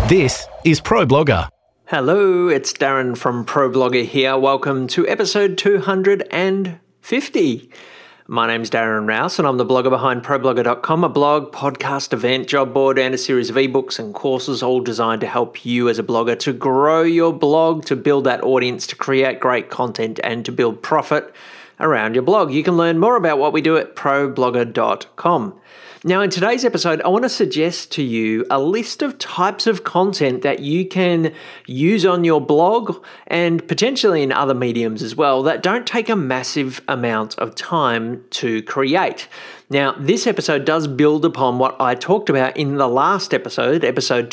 This is ProBlogger. Hello, it's Darren from ProBlogger here. Welcome to episode 250. My name's Darren Rouse and I'm the blogger behind ProBlogger.com, a blog, podcast, event, job board, and a series of ebooks and courses all designed to help you as a blogger to grow your blog, to build that audience, to create great content, and to build profit around your blog. You can learn more about what we do at ProBlogger.com. Now, in today's episode, I want to suggest to you a list of types of content that you can use on your blog and potentially in other mediums as well that don't take a massive amount of time to create. Now, this episode does build upon what I talked about in the last episode, episode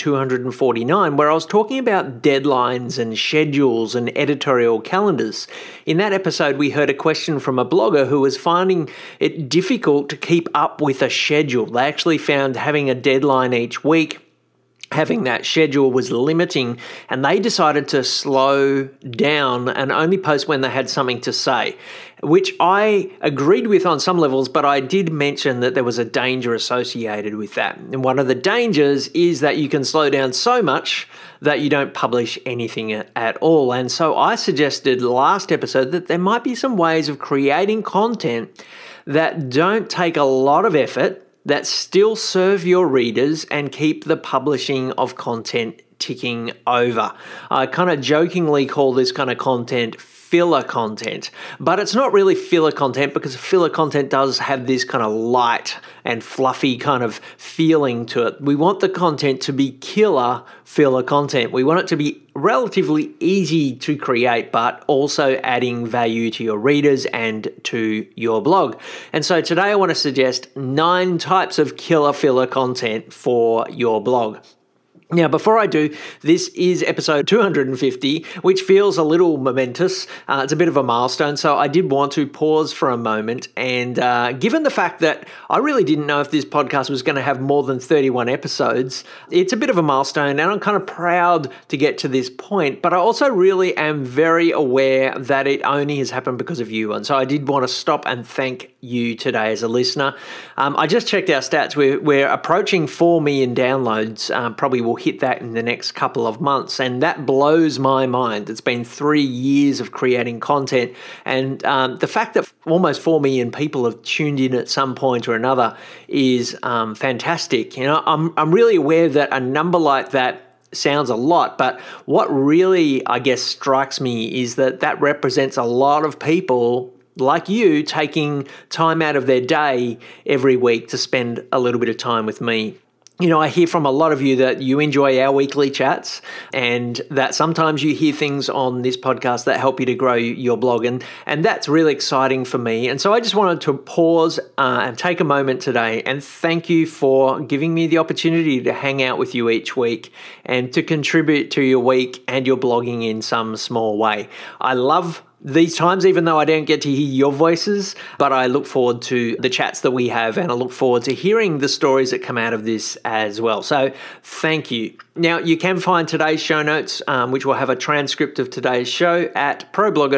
249, where I was talking about deadlines and schedules and editorial calendars. In that episode, we heard a question from a blogger who was finding it difficult to keep up with a schedule. They actually found having a deadline each week, having that schedule was limiting, and they decided to slow down and only post when they had something to say, which I agreed with on some levels, but I did mention that there was a danger associated with that. And one of the dangers is that you can slow down so much that you don't publish anything at all. And so I suggested last episode that there might be some ways of creating content that don't take a lot of effort, that still serve your readers and keep the publishing of content ticking over. I kind of jokingly call this kind of content filler content, but it's not really filler content because filler content does have this kind of light and fluffy kind of feeling to it. We want the content to be killer filler content. We want it to be relatively easy to create, but also adding value to your readers and to your blog. And so today I want to suggest 9 types of killer filler content for your blog. Now, before I do, this is episode 250, which feels a little momentous. It's a bit of a milestone, so I did want to pause for a moment. And given the fact that I really didn't know if this podcast was going to have more than 31 episodes, it's a bit of a milestone, and I'm kind of proud to get to this point. But I also really am very aware that it only has happened because of you. And so I did want to stop and thank you today as a listener. I just checked our stats. We're approaching 4 million downloads. Probably will hit that in the next couple of months, and that blows my mind. It's been 3 years of creating content, and the fact that almost 4 million people have tuned in at some point or another is fantastic. You know, I'm really aware that a number like that sounds a lot, but what really, I guess, strikes me is that represents a lot of people like you taking time out of their day every week to spend a little bit of time with me. You know, I hear from a lot of you that you enjoy our weekly chats and that sometimes you hear things on this podcast that help you to grow your blog. And that's really exciting for me. And so I just wanted to pause and take a moment today and thank you for giving me the opportunity to hang out with you each week and to contribute to your week and your blogging in some small way. I love these times, even though I don't get to hear your voices, but I look forward to the chats that we have and I look forward to hearing the stories that come out of this as well. So thank you. Now, you can find today's show notes, which will have a transcript of today's show at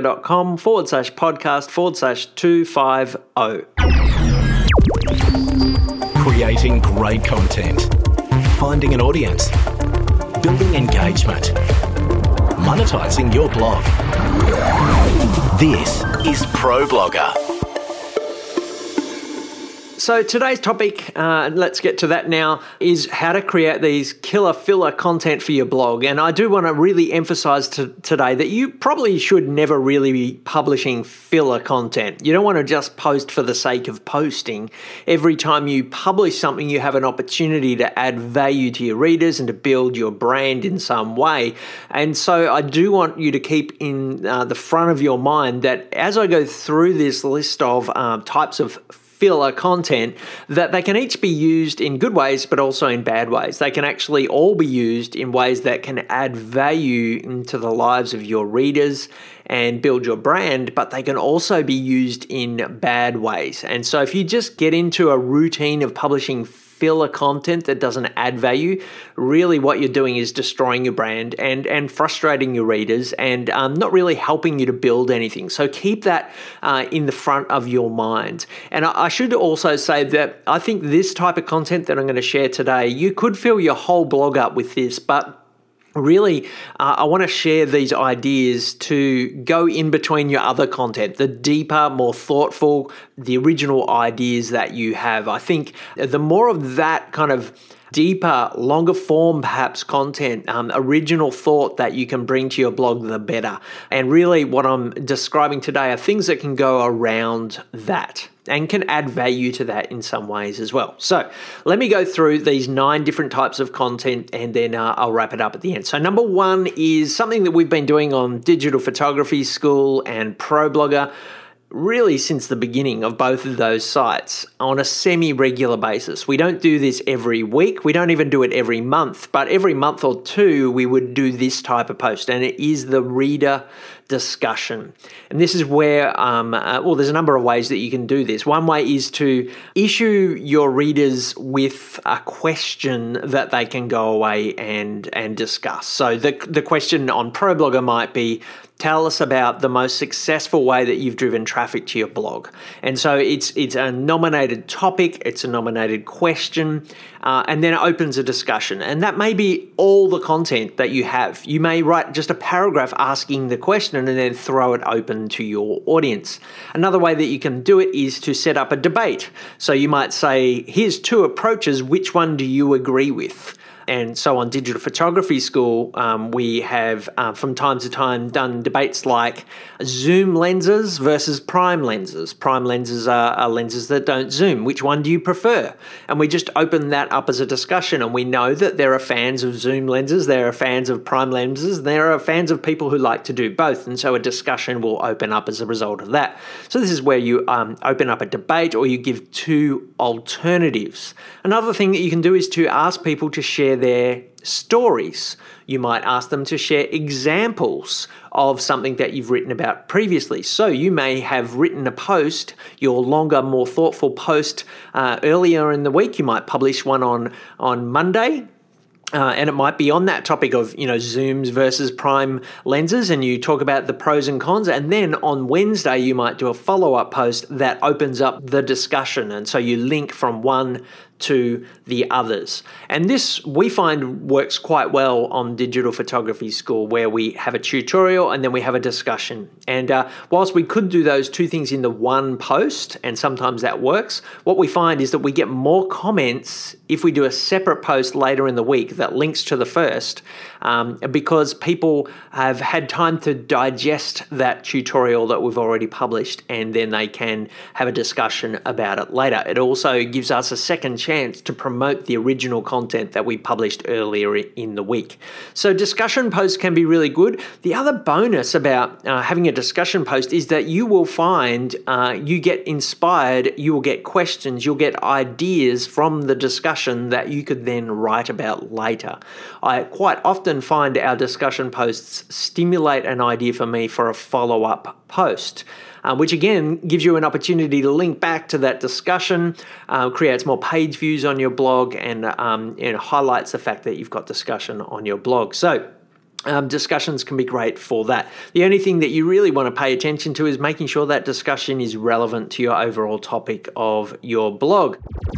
ProBlogger.com/podcast/250. Creating great content, finding an audience, building engagement, monetizing your blog. This is ProBlogger. So today's topic, let's get to that now, is how to create these killer filler content for your blog. And I do want to really emphasize today that you probably should never really be publishing filler content. You don't want to just post for the sake of posting. Every time you publish something, you have an opportunity to add value to your readers and to build your brand in some way. And so I do want you to keep in the front of your mind that as I go through this list of types of filler content, that they can each be used in good ways, but also in bad ways. They can actually all be used in ways that can add value into the lives of your readers and build your brand, but they can also be used in bad ways. And so if you just get into a routine of publishing filler content that doesn't add value, really what you're doing is destroying your brand and frustrating your readers and not really helping you to build anything. So keep that in the front of your mind. And I should also say that I think this type of content that I'm going to share today, you could fill your whole blog up with this, but really, I want to share these ideas to go in between your other content, the deeper, more thoughtful, the original ideas that you have. I think the more of that kind of deeper, longer form perhaps content, original thought that you can bring to your blog, the better. And really what I'm describing today are things that can go around that and can add value to that in some ways as well. So let me go through these 9 different types of content and then I'll wrap it up at the end. So number 1 is something that we've been doing on Digital Photography School and ProBlogger really since the beginning of both of those sites on a semi-regular basis. We don't do this every week. We don't even do it every month, but every month or two we would do this type of post, and it is the reader discussion. And this is where, there's a number of ways that you can do this. One way is to issue your readers with a question that they can go away and discuss. So the question on ProBlogger might be, tell us about the most successful way that you've driven traffic to your blog. And so it's a nominated topic, it's a nominated question, and then it opens a discussion. And that may be all the content that you have. You may write just a paragraph asking the question and then throw it open to your audience. Another way that you can do it is to set up a debate. So you might say, here's 2 approaches, which one do you agree with? And so on Digital Photography School, we have from time to time done debates like zoom lenses versus prime lenses. Prime lenses are lenses that don't zoom. Which one do you prefer? And we just open that up as a discussion, and we know that there are fans of zoom lenses, there are fans of prime lenses, and there are fans of people who like to do both. And so a discussion will open up as a result of that. So this is where you open up a debate, or you give 2 alternatives. Another thing that you can do is to ask people to share their stories. You might ask them to share examples of something that you've written about previously. So you may have written a post, your longer, more thoughtful post earlier in the week. You might publish one on Monday. And it might be on that topic of, zooms versus prime lenses, and you talk about the pros and cons. And then on Wednesday, you might do a follow-up post that opens up the discussion. And so you link from one to the others. And this, we find, works quite well on Digital Photography School, where we have a tutorial and then we have a discussion. And whilst we could do those 2 things in the one post, and sometimes that works, what we find is that we get more comments if we do a separate post later in the week that links to the first, because people have had time to digest that tutorial that we've already published, and then they can have a discussion about it later. It also gives us a second chance to promote the original content that we published earlier in the week. So discussion posts can be really good. The other bonus about having a discussion post is that you will find you get inspired, you will get questions, you'll get ideas from the discussion that you could then write about later. I quite often find our discussion posts stimulate an idea for me for a follow-up post. Which again gives you an opportunity to link back to that discussion, creates more page views on your blog, and highlights the fact that you've got discussion on your blog. So discussions can be great for that. The only thing that you really want to pay attention to is making sure that discussion is relevant to your overall topic of your blog.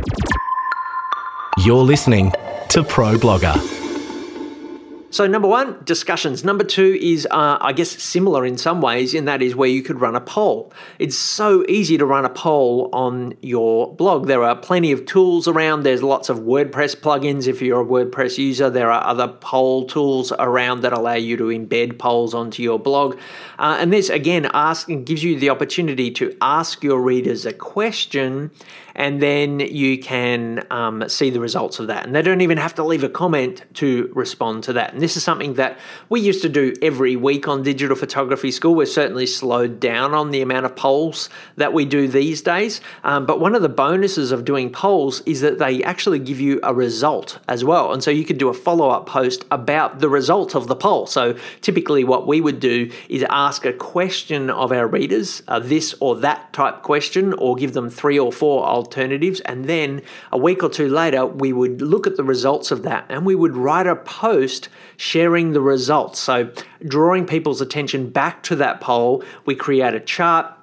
You're listening to ProBlogger. So number 1, discussions. Number 2 is, similar in some ways, in that is where you could run a poll. It's so easy to run a poll on your blog. There are plenty of tools around. There's lots of WordPress plugins. If you're a WordPress user, there are other poll tools around that allow you to embed polls onto your blog. And this, again, gives you the opportunity to ask your readers a question, and then you can see the results of that. And they don't even have to leave a comment to respond to that. And this is something that we used to do every week on Digital Photography School. We've certainly slowed down on the amount of polls that we do these days. But one of the bonuses of doing polls is that they actually give you a result as well. And so you could do a follow-up post about the result of the poll. So typically what we would do is ask a question of our readers, this or that type question, or give them 3 or 4 alternatives. And then a week or 2 later, we would look at the results of that and we would write a post sharing the results. So drawing people's attention back to that poll, we create a chart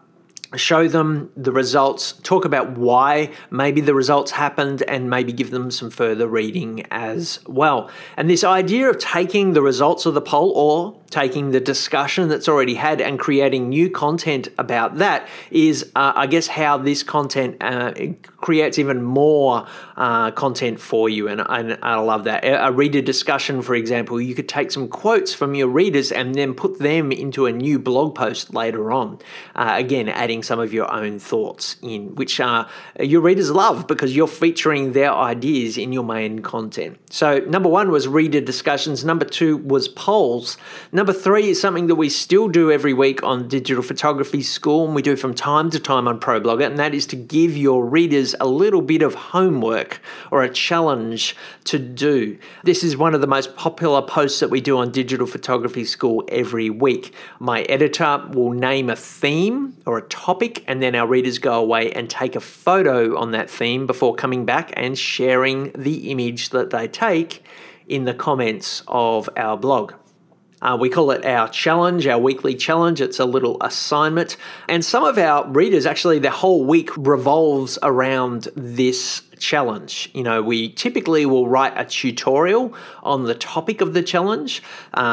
show them the results, talk about why maybe the results happened, and maybe give them some further reading as well. And this idea of taking the results of the poll or taking the discussion that's already had and creating new content about that is, I guess, how this content creates even more content for you. And I love that. A reader discussion, for example, you could take some quotes from your readers and then put them into a new blog post later on. Again, adding some of your own thoughts in, which your readers love because you're featuring their ideas in your main content. So number 1 was reader discussions. Number 2 was polls. Number 3 is something that we still do every week on Digital Photography School, and we do from time to time on ProBlogger, and that is to give your readers a little bit of homework or a challenge to do. This is one of the most popular posts that we do on Digital Photography School every week. My editor will name a theme or a topic, and then our readers go away and take a photo on that theme before coming back and sharing the image that they take in the comments of our blog. We call it our challenge, our weekly challenge. It's a little assignment. And some of our readers, actually, their whole week revolves around this challenge. You know, we typically will write a tutorial on the topic of the challenge.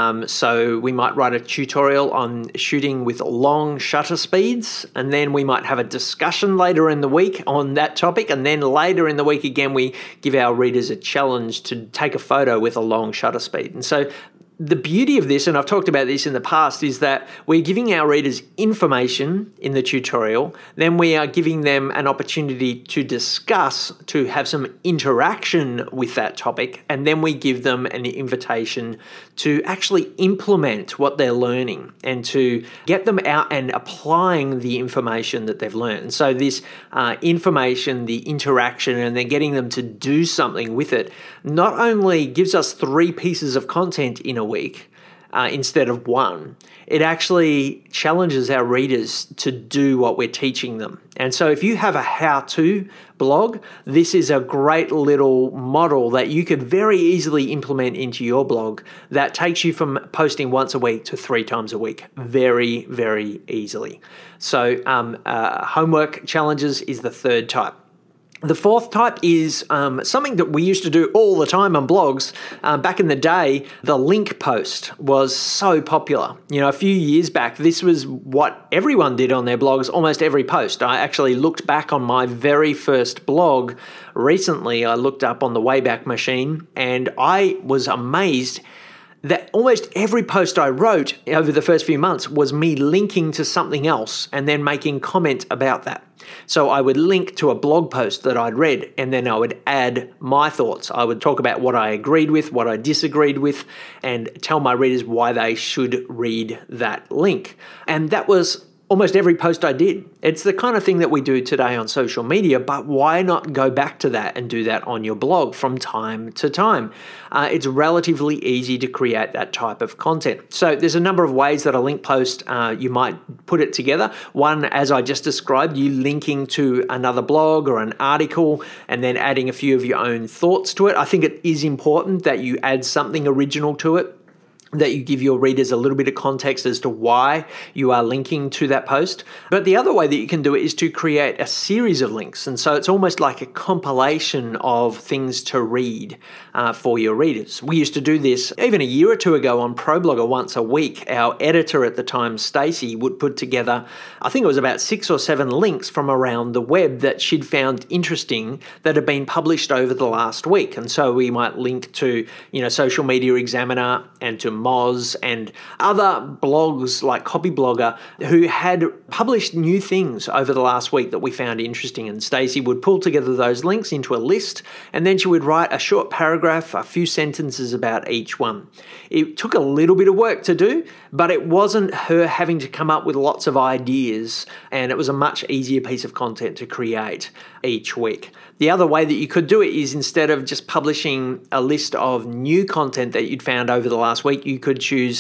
So we might write a tutorial on shooting with long shutter speeds, and then we might have a discussion later in the week on that topic, and then later in the week again, we give our readers a challenge to take a photo with a long shutter speed. And so the beauty of this, and I've talked about this in the past, is that we're giving our readers information in the tutorial, then we are giving them an opportunity to discuss, to have some interaction with that topic, and then we give them an invitation to actually implement what they're learning and to get them out and applying the information that they've learned. And so this information, the interaction, and then getting them to do something with it, not only gives us 3 pieces of content in a week instead of 1, it actually challenges our readers to do what we're teaching them. And so if you have a how-to blog, this is a great little model that you could very easily implement into your blog that takes you from posting once a week to 3 times a week very, very easily. So homework challenges is the 3rd type. The 4th type is something that we used to do all the time on blogs. Back in the day, the link post was so popular. You know, a few years back, this was what everyone did on their blogs, almost every post. I actually looked back on my very first blog recently. I looked up on the Wayback Machine, and I was amazed that almost every post I wrote over the first few months was me linking to something else and then making comment about that. So I would link to a blog post that I'd read, and then I would add my thoughts. I would talk about what I agreed with, what I disagreed with, and tell my readers why they should read that link. And that was almost every post I did. It's the kind of thing that we do today on social media, but why not go back to that and do that on your blog from time to time? It's relatively easy to create that type of content. So there's a number of ways that a link post, you might put it together. One, as I just described, you linking to another blog or an article and then adding a few of your own thoughts to it. I think it is important that you add something original to it, that you give your readers a little bit of context as to why you are linking to that post. But the other way that you can do it is to create a series of links. And so it's almost like a compilation of things to read for your readers. We used to do this even a year or 2 ago on ProBlogger once a week. Our editor at the time, Stacey, would put together, I think it was about 6 or 7 links from around the web that she'd found interesting that had been published over the last week. And so we might link to, Social Media Examiner and to Moz and other blogs like Copyblogger who had published new things over the last week that we found interesting. And Stacey would pull together those links into a list, and then she would write a short paragraph, a few sentences about each one. It took a little bit of work to do, but it wasn't her having to come up with lots of ideas, and it was a much easier piece of content to create each week. The other way that you could do it is, instead of just publishing a list of new content that you'd found over the last week, you could choose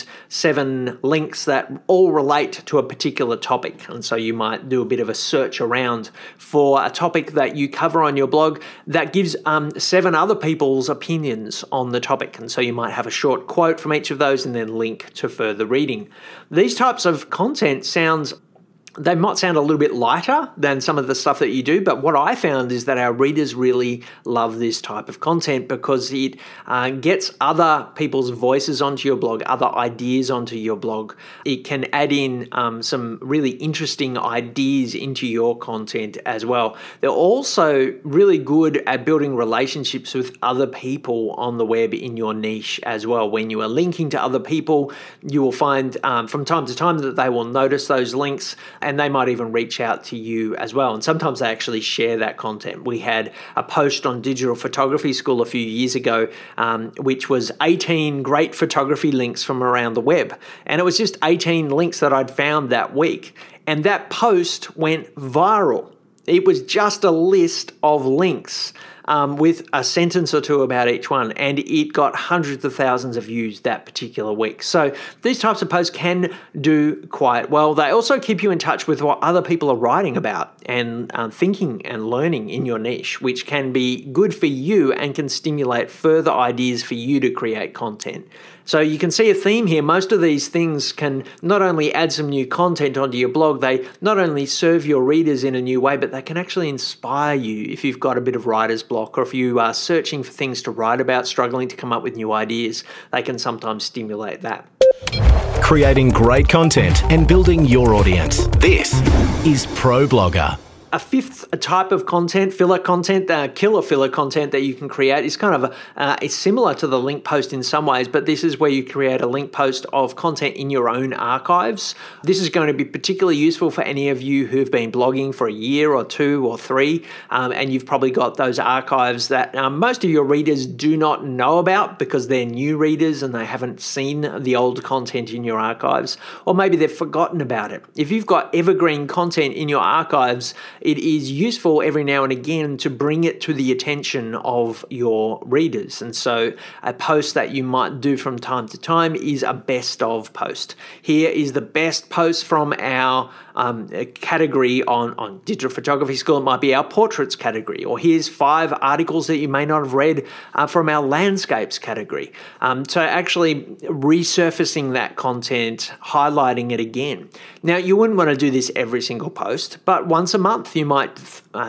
7 links that all relate to a particular topic. And so you might do a bit of a search around for a topic that you cover on your blog that gives 7 other people's opinions on the topic. And so you might have a short quote from each of those and then link to further reading. These types of content sounds They might sound a little bit lighter than some of the stuff that you do, but what I found is that our readers really love this type of content because it gets other people's voices onto your blog, other ideas onto your blog. It can add in some really interesting ideas into your content as well. They're also really good at building relationships with other people on the web in your niche as well. When you are linking to other people, you will find from time to time that they will notice those links, and they might even reach out to you as well. And sometimes they actually share that content. We had a post on Digital Photography School a few years ago, which was 18 great photography links from around the web. And it was just 18 links that I'd found that week. And that post went viral. It was just a list of links with a sentence or two about each one, and it got hundreds of thousands of views that particular week. So these types of posts can do quite well. They also keep you in touch with what other people are writing about and thinking and learning in your niche, which can be good for you and can stimulate further ideas for you to create content. So you can see a theme here. Most of these things can not only add some new content onto your blog, they not only serve your readers in a new way, but they can actually inspire you if you've got a bit of writer's block, or if you are searching for things to write about, struggling to come up with new ideas, they can sometimes stimulate that. Creating great content and building your audience. This is ProBlogger. A fifth type of content, filler content, killer filler content that you can create is kind of it's similar to the link post in some ways, but this is where you create a link post of content in your own archives. This is going to be particularly useful for any of you who've been blogging for a year or two or three, and you've probably got those archives that most of your readers do not know about because they're new readers and they haven't seen the old content in your archives, or maybe they've forgotten about it. If you've got evergreen content in your archives, it is useful every now and again to bring it to the attention of your readers. And so a post that you might do from time to time is a best of post. Here is the best post from our category on Digital Photography School. It might be our portraits category, or here's 5 articles that you may not have read from our landscapes category. So actually resurfacing that content, highlighting it again. Now, you wouldn't want to do this every single post, but once a month you might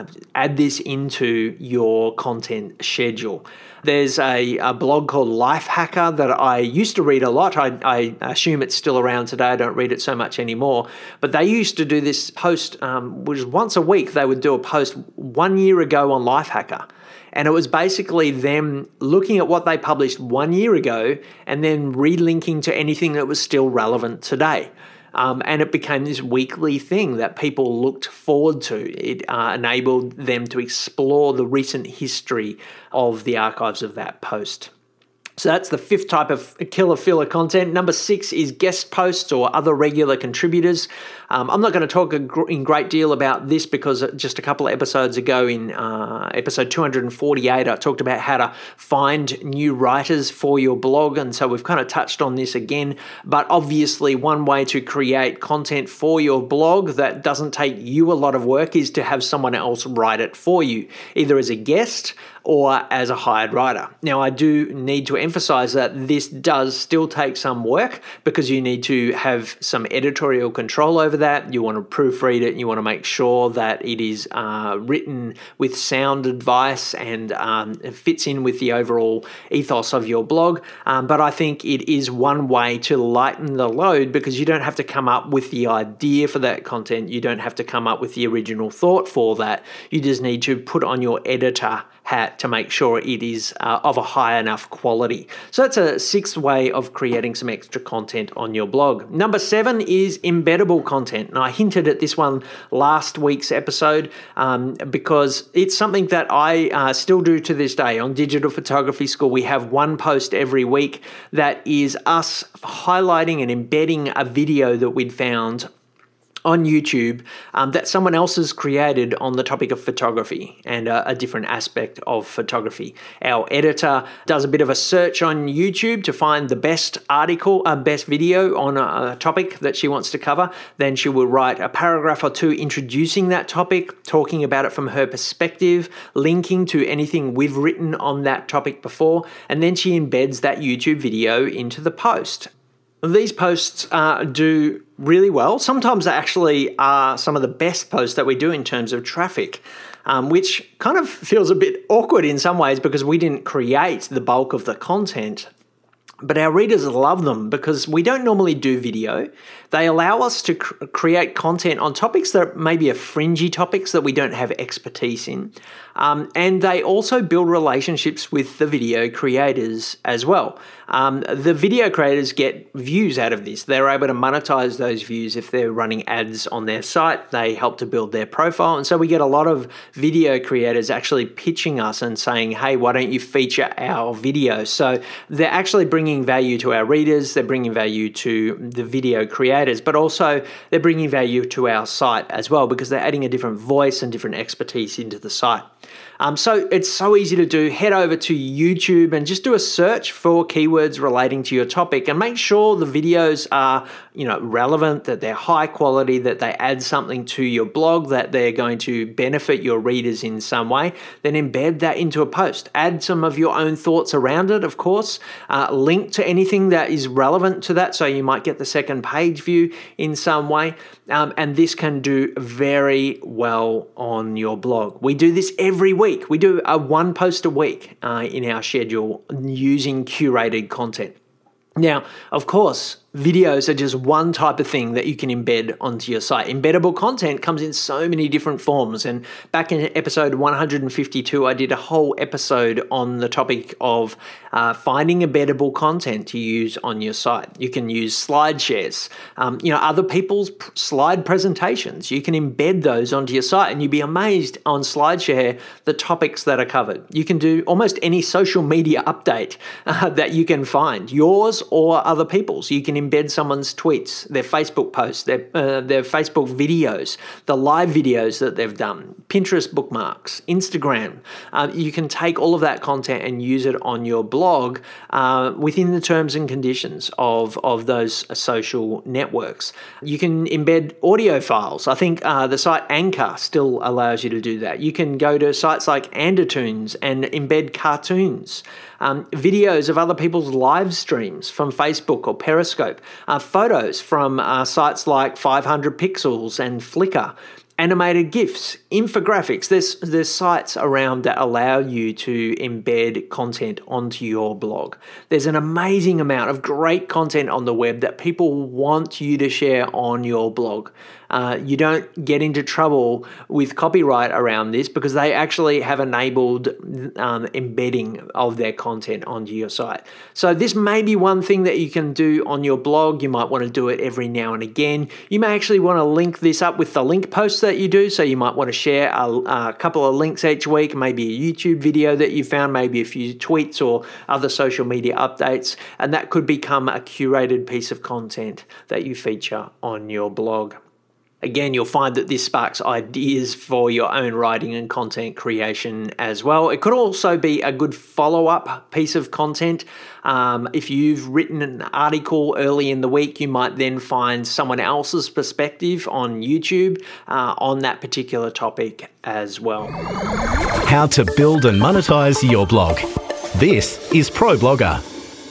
add this into your content schedule. There's a blog called Lifehacker that I used to read a lot. I assume it's still around today. I don't read it so much anymore. But they used to do this post, which once a week they would do a post 1 year ago on Lifehacker. And it was basically them looking at what they published 1 year ago and then relinking to anything that was still relevant today. And it became this weekly thing that people looked forward to. It enabled them to explore the recent history of the archives of that post. So that's the fifth type of killer filler content. Number 6 is guest posts or other regular contributors. I'm not going to talk in great deal about this because just a couple of episodes ago in episode 248, I talked about how to find new writers for your blog. And so we've kind of touched on this again. But obviously one way to create content for your blog that doesn't take you a lot of work is to have someone else write it for you, either as a guest or as a hired writer. Now, I do need to emphasize that this does still take some work because you need to have some editorial control over that. You want to proofread it. You want to make sure that it is written with sound advice and it fits in with the overall ethos of your blog. But I think it is one way to lighten the load because you don't have to come up with the idea for that content. You don't have to come up with the original thought for that. You just need to put on your editor hat to make sure it is of a high enough quality. So that's a 6th way of creating some extra content on your blog. Number 7 is embeddable content. And I hinted at this one last week's episode because it's something that I still do to this day. On Digital Photography School, we have one post every week that is us highlighting and embedding a video that we'd found on YouTube that someone else has created on the topic of photography and a different aspect of photography. Our editor does a bit of a search on YouTube to find the best article, best video on a topic that she wants to cover. Then she will write a paragraph or two introducing that topic, talking about it from her perspective, linking to anything we've written on that topic before, and then she embeds that YouTube video into the post. These posts do really well. Sometimes they actually are some of the best posts that we do in terms of traffic, which kind of feels a bit awkward in some ways because we didn't create the bulk of the content. But our readers love them because we don't normally do video. They allow us to create content on topics that maybe are fringy topics that we don't have expertise in. And they also build relationships with the video creators as well. The video creators get views out of this. They're able to monetize those views if they're running ads on their site. They help to build their profile. And so we get a lot of video creators actually pitching us and saying, hey, why don't you feature our video? So they're actually bringing value to our readers. They're bringing value to the video creators, but also they're bringing value to our site as well because they're adding a different voice and different expertise into the site. So it's so easy to do. Head over to YouTube and just do a search for keywords relating to your topic and make sure the videos are, relevant, that they're high quality, that they add something to your blog, that they're going to benefit your readers in some way. Then embed that into a post. Add some of your own thoughts around it, of course. Link to anything that is relevant to that, so you might get the second page view in some way. And this can do very well on your blog. We do this every week. We do one post a week in our schedule using curated content. Now, of course, videos are just one type of thing that you can embed onto your site. Embeddable content comes in so many different forms. And back in episode 152, I did a whole episode on the topic of finding embeddable content to use on your site. You can use slide shares, other people's slide presentations. You can embed those onto your site and you'd be amazed on SlideShare the topics that are covered. You can do almost any social media update that you can find, yours or other people's. You can embed someone's tweets, their Facebook posts, their Facebook videos, the live videos that they've done, Pinterest bookmarks, Instagram. You can take all of that content and use it on your blog within the terms and conditions of those social networks. You can embed audio files. I think the site Anchor still allows you to do that. You can go to sites like Andertoons and embed cartoons. Videos of other people's live streams from Facebook or Periscope, photos from sites like 500 Pixels and Flickr, animated GIFs, infographics. There's sites around that allow you to embed content onto your blog. There's an amazing amount of great content on the web that people want you to share on your blog. You don't get into trouble with copyright around this because they actually have enabled embedding of their content onto your site. So this may be one thing that you can do on your blog. You might want to do it every now and again. You may actually want to link this up with the link posts that you do. So you might want to share a couple of links each week, maybe a YouTube video that you found, maybe a few tweets or other social media updates, and that could become a curated piece of content that you feature on your blog. Again, you'll find that this sparks ideas for your own writing and content creation as well. It could also be a good follow-up piece of content. If you've written an article early in the week, you might then find someone else's perspective on YouTube on that particular topic as well. How to build and monetize your blog. This is ProBlogger.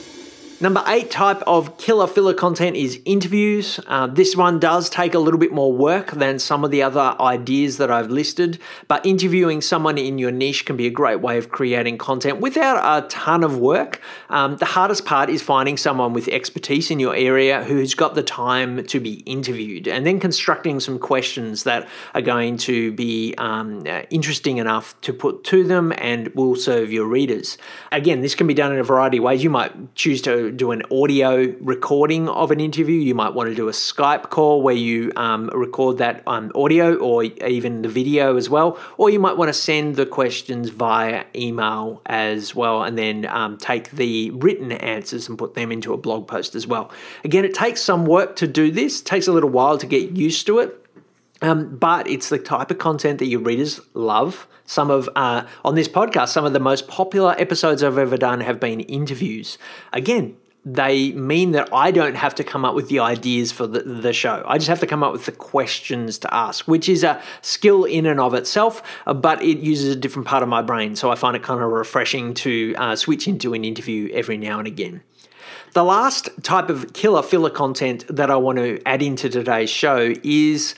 Number 8 type of killer filler content is interviews. This one does take a little bit more work than some of the other ideas that I've listed, but interviewing someone in your niche can be a great way of creating content without a ton of work. The hardest part is finding someone with expertise in your area who's got the time to be interviewed, and then constructing some questions that are going to be interesting enough to put to them and will serve your readers. Again, this can be done in a variety of ways. You might choose to do an audio recording of an interview. You might want to do a Skype call where you record that audio or even the video as well. Or you might want to send the questions via email as well and then take the written answers and put them into a blog post as well. Again, it takes some work to do this. It takes a little while to get used to it. But it's the type of content that your readers love. On this podcast, some of the most popular episodes I've ever done have been interviews. Again, they mean that I don't have to come up with the ideas for the show. I just have to come up with the questions to ask, which is a skill in and of itself, but it uses a different part of my brain. So I find it kind of refreshing to switch into an interview every now and again. The last type of killer filler content that I want to add into today's show is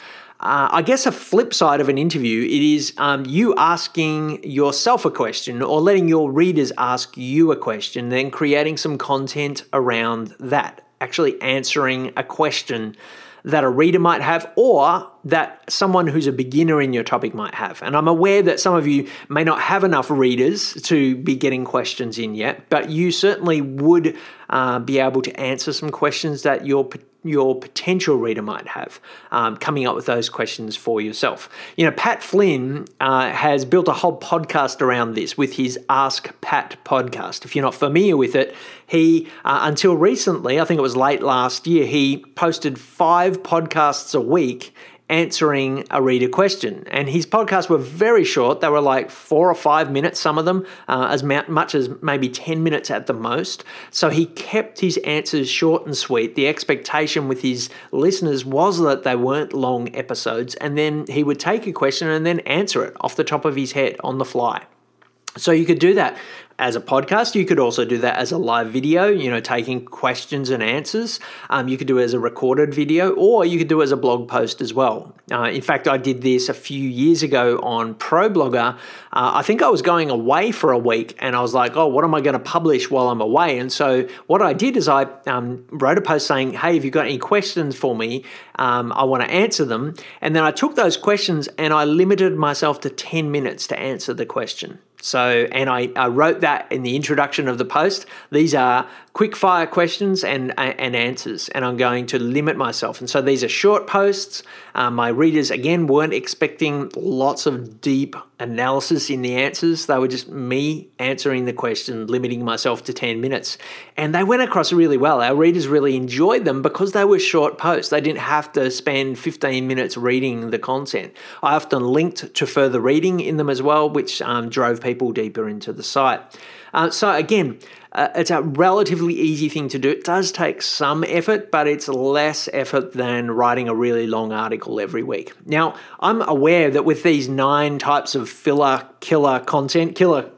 I guess a flip side of an interview. It is you asking yourself a question or letting your readers ask you a question, then creating some content around that, actually answering a question that a reader might have or that someone who's a beginner in your topic might have. And I'm aware that some of you may not have enough readers to be getting questions in yet, but you certainly would be able to answer some questions that your potential reader might have, coming up with those questions for yourself. You know, Pat Flynn has built a whole podcast around this with his Ask Pat podcast. If you're not familiar with it, he, until recently, I think it was late last year, he posted 5 podcasts a week answering a reader question. And his podcasts were very short. They were like 4 or 5 minutes, some of them, as much as maybe 10 minutes at the most. So he kept his answers short and sweet. The expectation with his listeners was that they weren't long episodes. And then he would take a question and then answer it off the top of his head on the fly. So you could do that as a podcast. You could also do that as a live video, you know, taking questions and answers. You could do it as a recorded video, or you could do it as a blog post as well. In fact, I did this a few years ago on ProBlogger. I think I was going away for a week and I was like, oh, what am I going to publish while I'm away? And so what I did is I wrote a post saying, hey, if you've got any questions for me, I want to answer them. And then I took those questions and I limited myself to 10 minutes to answer the question. So, and I wrote that in the introduction of the post. These are quick fire questions and answers, and I'm going to limit myself. And so these are short posts. My readers, again, weren't expecting lots of deep analysis in the answers. They were just me answering the question, limiting myself to 10 minutes. And they went across really well. Our readers really enjoyed them because they were short posts. They didn't have to spend 15 minutes reading the content. I often linked to further reading in them as well, which drove people deeper into the site. So again, it's a relatively easy thing to do. It does take some effort, but it's less effort than writing a really long article every week. Now, I'm aware that with these 9 types of killer filler content,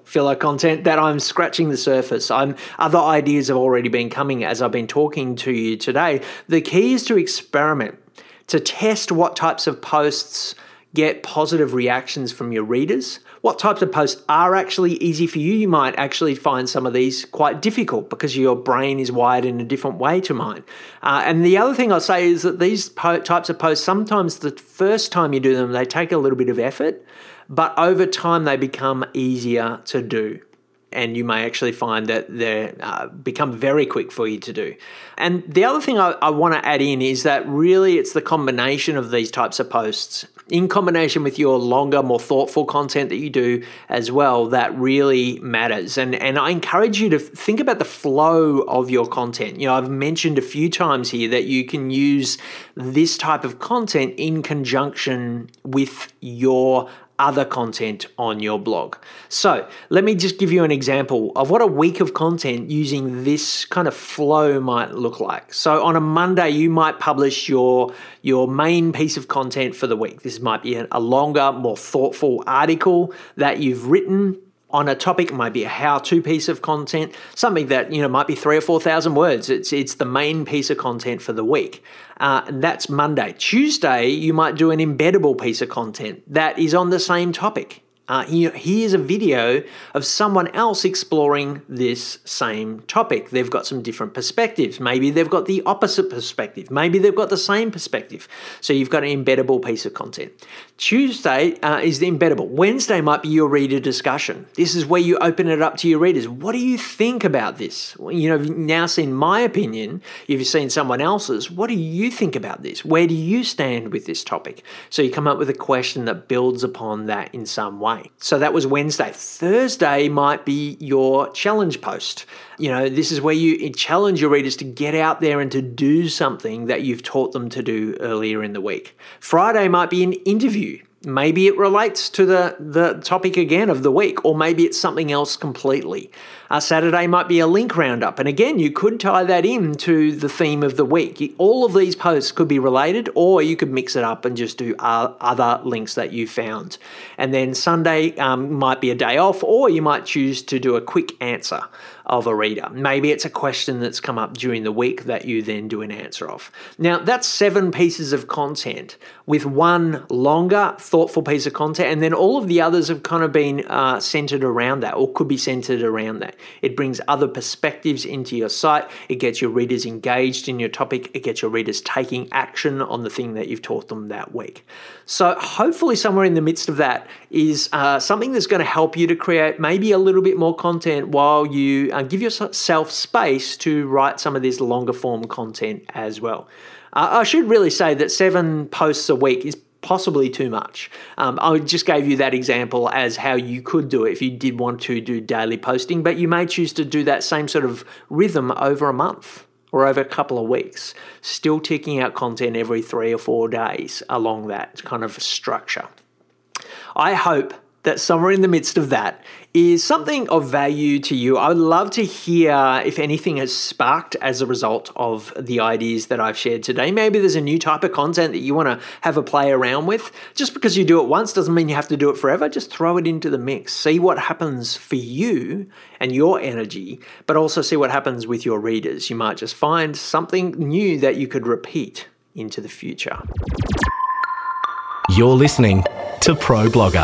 that I'm scratching the surface. Other ideas have already been coming as I've been talking to you today. The key is to experiment, to test what types of posts get positive reactions from your readers. What types of posts are actually easy for you? You might actually find some of these quite difficult because your brain is wired in a different way to mine. And the other thing I'll say is that these types of posts, sometimes the first time you do them, they take a little bit of effort, but over time they become easier to do. And you may actually find that they become very quick for you to do. And the other thing I want to add in is that really it's the combination of these types of posts in combination with your longer, more thoughtful content that you do as well that really matters. And I encourage you to think about the flow of your content. You know, I've mentioned a few times here that you can use this type of content in conjunction with your other content on your blog. So let me just give you an example of what a week of content using this kind of flow might look like. So on a Monday, you might publish your main piece of content for the week. This might be a longer, more thoughtful article that you've written on a topic. It might be a how-to piece of content, something that, you know, might be 3,000 or 4,000 words. It's the main piece of content for the week. And that's Monday. Tuesday, you might do an embeddable piece of content that is on the same topic. Here's a video of someone else exploring this same topic. They've got some different perspectives. Maybe they've got the opposite perspective. Maybe they've got the same perspective. So you've got an embeddable piece of content. Tuesday is the embeddable. Wednesday might be your reader discussion. This is where you open it up to your readers. What do you think about this? You know, you've now seen my opinion. You've seen someone else's. What do you think about this? Where do you stand with this topic? So you come up with a question that builds upon that in some way. So that was Wednesday. Thursday might be your challenge post. You know, this is where you challenge your readers to get out there and to do something that you've taught them to do earlier in the week. Friday might be an interview. Maybe it relates to the topic again of the week, or maybe it's something else completely. Saturday might be a link roundup. And again, you could tie that into the theme of the week. All of these posts could be related, or you could mix it up and just do other links that you found. And then Sunday might be a day off, or you might choose to do a quick answer of a reader. Maybe it's a question that's come up during the week that you then do an answer of. Now, that's 7 pieces of content with one longer, thoughtful piece of content, and then all of the others have kind of been centered around that, or could be centered around that. It brings other perspectives into your site. It gets your readers engaged in your topic. It gets your readers taking action on the thing that you've taught them that week. So hopefully somewhere in the midst of that is something that's going to help you to create maybe a little bit more content while you give yourself space to write some of this longer form content as well. I should really say that 7 posts a week is possibly too much. I just gave you that example as how you could do it if you did want to do daily posting, but you may choose to do that same sort of rhythm over a month or over a couple of weeks, still ticking out content every 3 or 4 days along that kind of structure. I hope that somewhere in the midst of that is something of value to you. I would love to hear if anything has sparked as a result of the ideas that I've shared today. Maybe there's a new type of content that you want to have a play around with. Just because you do it once doesn't mean you have to do it forever. Just throw it into the mix. See what happens for you and your energy, but also see what happens with your readers. You might just find something new that you could repeat into the future. You're listening to Pro Blogger.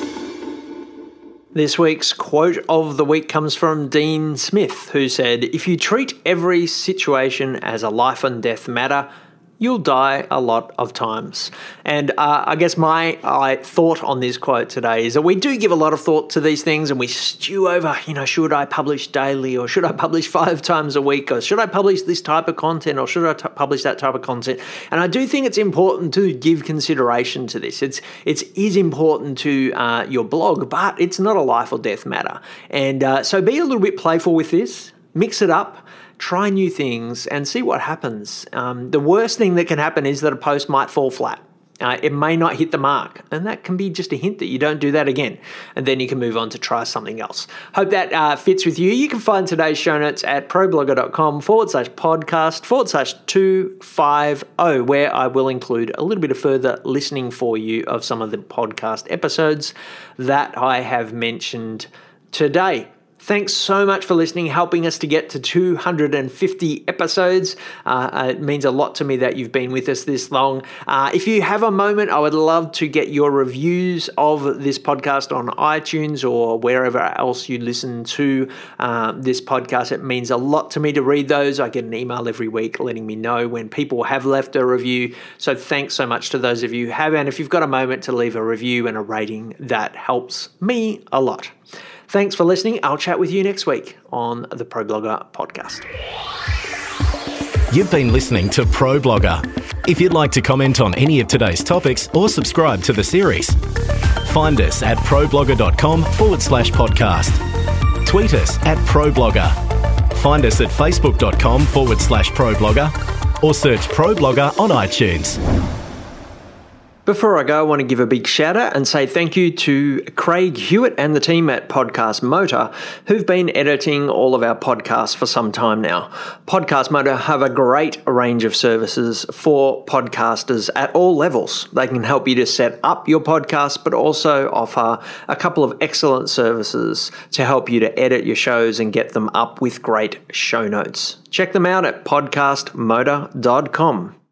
This week's quote of the week comes from Dean Smith, who said, "If you treat every situation as a life and death matter, you'll die a lot of times." And I guess my thought on this quote today is that we do give a lot of thought to these things and we stew over, should I publish daily, or should I publish 5 times a week, or should I publish this type of content, or should I publish that type of content? And I do think it's important to give consideration to this. It is important to your blog, but it's not a life or death matter. And so be a little bit playful with this, mix it up, try new things and see what happens. The worst thing that can happen is that a post might fall flat. It may not hit the mark, and that can be just a hint that you don't do that again, and then you can move on to try something else. Hope that fits with you. You can find today's show notes at problogger.com/podcast/250, where I will include a little bit of further listening for you of some of the podcast episodes that I have mentioned today. Thanks so much for listening, helping us to get to 250 episodes. It means a lot to me that you've been with us this long. If you have a moment, I would love to get your reviews of this podcast on iTunes or wherever else you listen to this podcast. It means a lot to me to read those. I get an email every week letting me know when people have left a review. So thanks so much to those of you who have. And if you've got a moment to leave a review and a rating, that helps me a lot. Thanks for listening. I'll chat with you next week on the Pro Blogger podcast. You've been listening to Pro Blogger. If you'd like to comment on any of today's topics or subscribe to the series, find us at problogger.com/podcast. Tweet us at ProBlogger. Find us at facebook.com/ProBlogger or search Pro Blogger on iTunes. Before I go, I want to give a big shout out and say thank you to Craig Hewitt and the team at Podcast Motor, who've been editing all of our podcasts for some time now. Podcast Motor have a great range of services for podcasters at all levels. They can help you to set up your podcast, but also offer a couple of excellent services to help you to edit your shows and get them up with great show notes. Check them out at podcastmotor.com.